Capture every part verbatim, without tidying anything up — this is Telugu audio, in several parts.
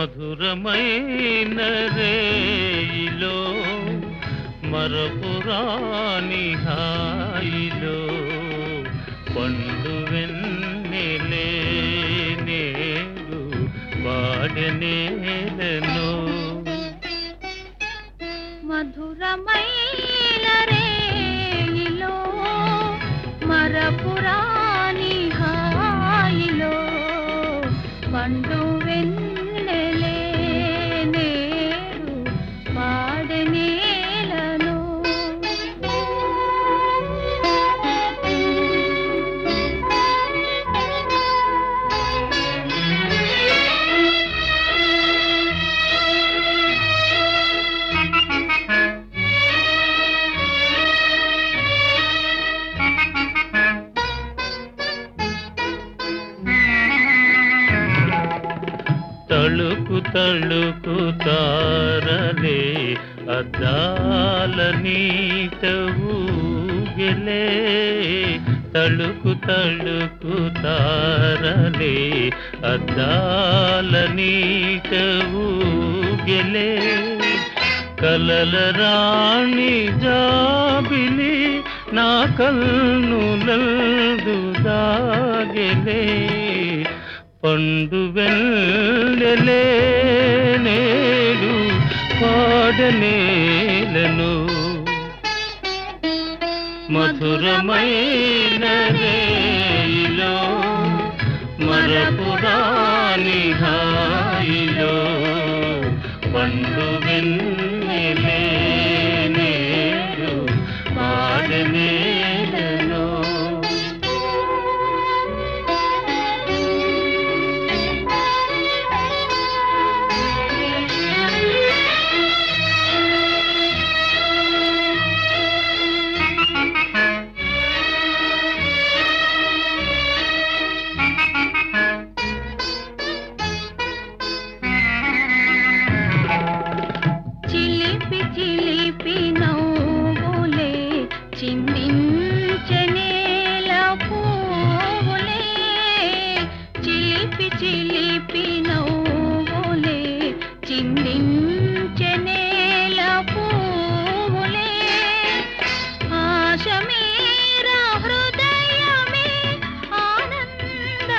మధురమైన రేయిలో మరపురాని హాయిలో పండు వెన్నెలే నేడు వాడనేలను మధురమైన రేయిలో మరపురాని హాయిలో పండు వెన్నెలే నేడు వాడనేలను తళుకు తళుకు తారలే అద్దాల నీట ఊగెలే తళుకు తళుకు తారలే అద్దాల నీట ఊగెలే కలల రాణి జాబిలి నా కన్నులందు దాగెలే పండు వెన్నెలే నేడు పాడనేలను మధురమైన రేయిలో మరపురాని హాయిలో పండు వెన్నెలే నేడు పాడనేలను చిలిపి నవ్వులే చిందించనేల పూవులే చిలిపి చిలిపి నవ్వులే చిందించనేల పూవులే ఆశ మీరా హృదయమే ఆనంద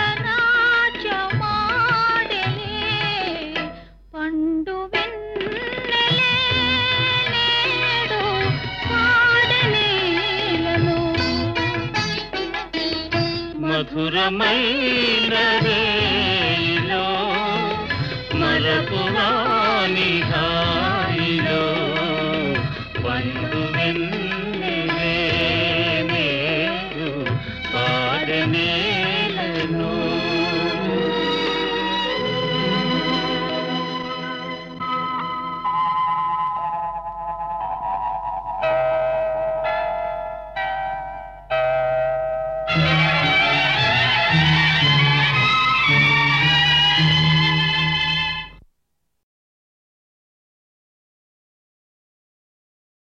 నాట్యమాడలే పండు మధురమైన రేయిలో మరపురాని